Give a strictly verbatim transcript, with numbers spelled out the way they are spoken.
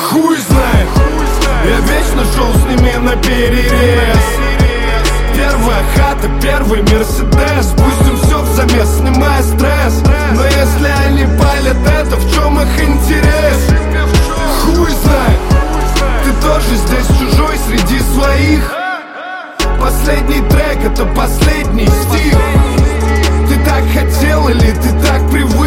Хуй знает, я вечно шел с ними на перерез. Первая хата, первый мерседес. Пустим все в замес, снимая стресс. Но если они палят это, в чем их интерес? Хуй знает, ты тоже здесь чужой среди своих. Последний трек, это последний стих. Ты так хотел или ты так привык?